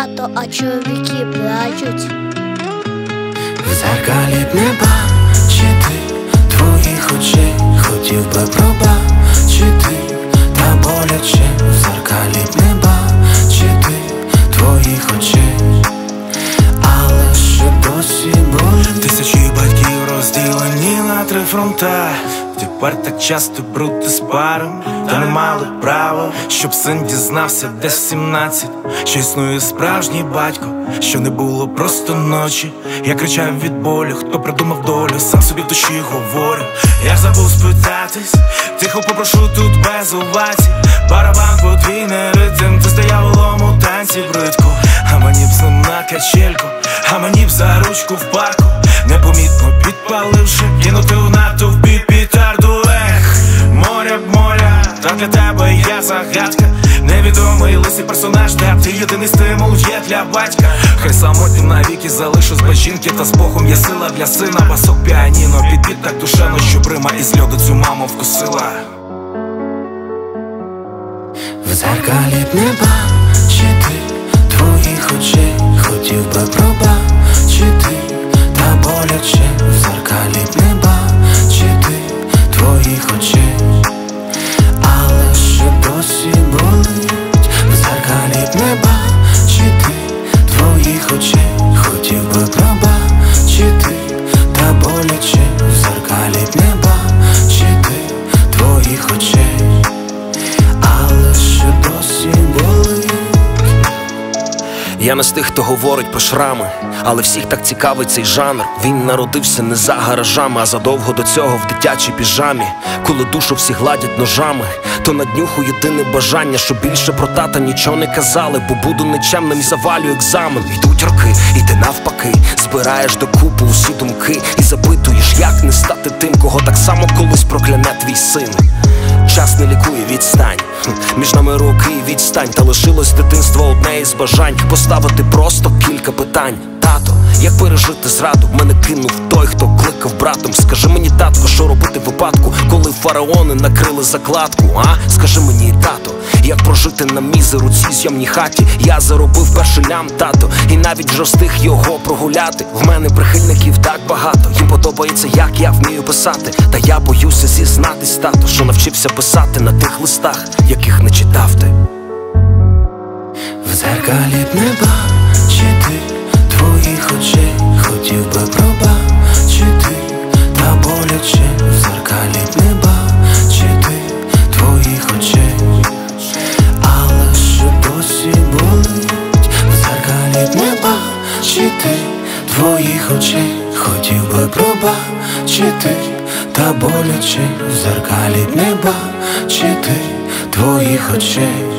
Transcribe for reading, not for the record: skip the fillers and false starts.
тато, а чоловіки плачуть. В дзеркалі б не бачити твоїх очей, хотів би пробачити, та боляче. В дзеркалі б не бачити твоїх очей, але ще досі болить. Тисячі батьків розділені на 3 фронта. Тепер так часто бути з паром, та не мали права, щоб син дізнався десь в 17, що існує справжній батько, що не було просто ночі. Я кричав від болю, хто придумав долю, сам собі в душі говорю. Я забув спитатись, тихо попрошу тут без овацій. Барабан подвійний ритм, ти стояв у лому танці бридко. А мені б з ним на качельку, а мені б за ручку в парку, непомітно підпаливши, кинути в натовпі петарду. Ех, моря б моря, та для тебе я загадка. Невідомий лисий персонаж, де ти єдиний стимул є для батька. Хай самотнім навіки залишусь без жінки, та з Богом є сила для сина. Басок піаніно, підбіт так душевно, що Рима із льоду цю маму вкусила. В дзеркалі б не бачити твоїх очей, хотів би пробачити, та боляче. В дзеркалі б не бачити твоїх очей, але ще досі болить. В дзеркалі б не бачити твоїх очей, хотів би пробачити, та боляче. В дзеркалі б не бачити твоїх очей, але ще досі болить. Я не з тих, хто говорить про шрами, але всіх так цікавить цей жанр. Він народився не за гаражами, а задовго до цього в дитячій піжамі. Коли душу всі гладять ножами, то на днюху єдине бажання, щоб більше про тата нічого не казали, бо буду нечемним і завалю екзамен. Йдуть роки, і ти навпаки збираєш докупи усі думки і запитуєш, як не стати тим, кого так само колись прокляне твій син. Час не лікує, відстань, між нами роки і відстань. Та лишилось дитинство одне із бажань поставити просто кілька питань. Тато, як пережити зраду? Мене кинув той, хто кликав братом. Скажи мені, татко, що робити в випадку, коли фараони накрили закладку, а? Скажи мені, тато, як прожити на мізеру цій зйомній хаті? Я заробив перший лям, тато, і навіть вже встиг його прогуляти. В мене прихильників так багато, їм подобається, як я вмію писати. Та я боюся зізнатись, тато, що навчився писати на тих листах, яких не читав ти. В дзеркалі б не бачити твоїх очей, хотів би пробачити, та боляче. В дзеркалі б не бачити твоїх очей, але ще досі болить. В дзеркалі б не бачити твоїх очей, хотів би пробачити, та боляче. В дзеркалі б не бачити твоїх очей,